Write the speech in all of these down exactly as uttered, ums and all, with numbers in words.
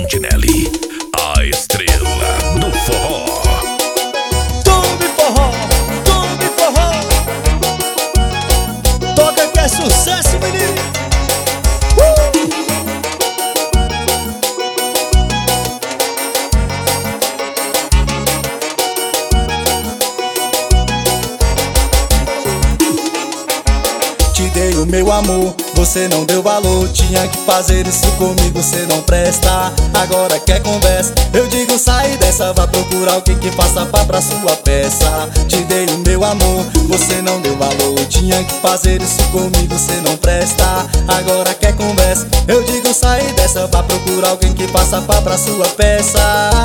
Fontinelli, a estrela do forró. Tube forró, tube forró. Toca que é sucesso, menino. uh! Te dei o meu amor, você não deu valor. Tinha que fazer isso comigo, você não presta. Agora quer conversa, eu digo sai dessa. Vá procurar alguém que faça pá pra sua peça. Te dei o meu amor, você não deu valor. Tinha que fazer isso comigo, você não presta. Agora quer conversa, eu digo sai dessa. Vá procurar alguém que faça pá pra sua peça.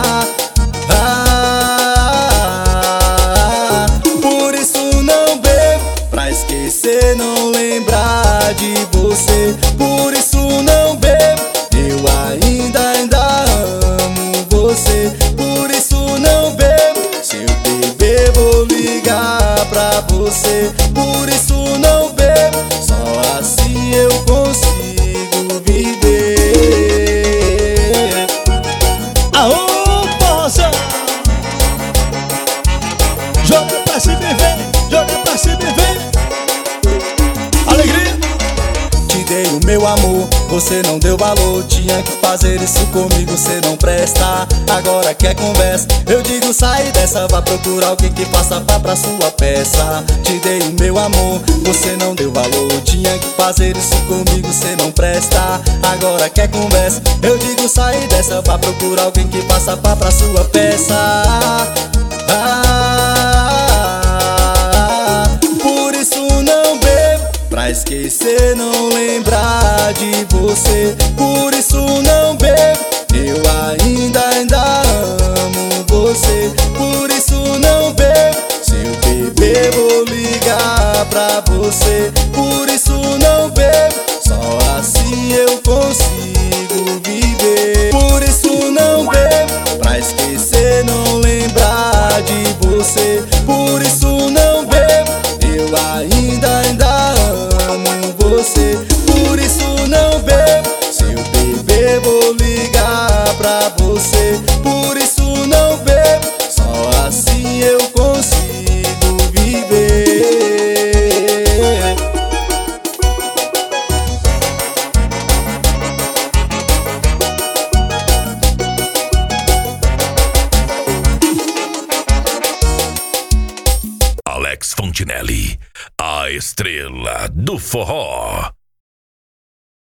Ah, por isso não bebo, pra esquecer, não lembrar de você. Por isso não bebo, eu ainda, ainda amo você. Por isso não bebo, se eu beber vou ligar pra você. Por isso não bebo, só assim eu consigo viver. Aô, poça! Joga pra se viver, joga pra se viver. Alegria! Te dei o meu amor, você não deu valor. Tinha que fazer isso comigo, você não presta. Agora quer conversa, eu digo sai dessa. Vá procurar alguém que faça pá pra sua peça. Te dei o meu amor, você não deu valor. Tinha que fazer isso comigo, você não presta. Agora quer conversa, eu digo sai dessa. Vá procurar alguém que faça pá pra sua peça. Ah, por isso não bebo, pra esquecer, não lembrar de você. Por isso não bebo, eu ainda, ainda amo você. Por isso não bebo, se eu beber vou ligar pra você. Por isso não bebo, só assim eu consigo viver. Por isso não bebo, pra esquecer, não lembrar de você. Por isso não bebo, eu ainda, ainda amo você. Por isso não bebo, se eu beber vou ligar pra você. Por isso não bebo, só assim eu consigo viver. Alex Fontinelli, a estrela do forró.